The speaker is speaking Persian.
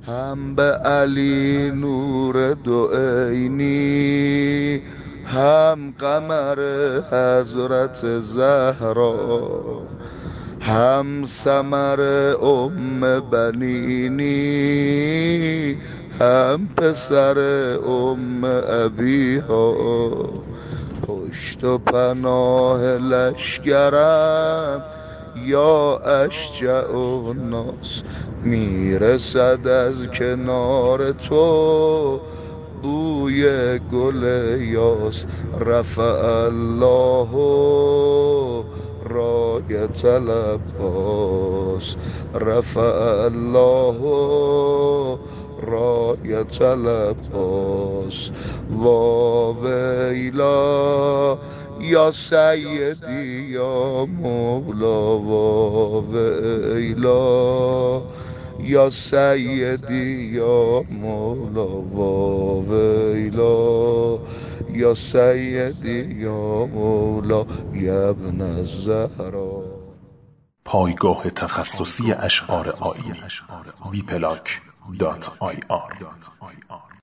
هم به علی نور دو عینی، هم قمر حضرت زهرا، هم ثمر بنینی، هم پسر ابیها. پشت و پناه لشگرم یا اشجع الناس، میرسد از کنار تو بوی گل یاس. رفع الله رایة العباس، رفع الله رایة العباس. واویلا یا سیدی یا مولا، واویلا یا سیدی یا مولا، واویلا یا سیدی یا مولا یا ابن الزهرا. پایگاه تخصصی اشعار آیینی www.vplac.ir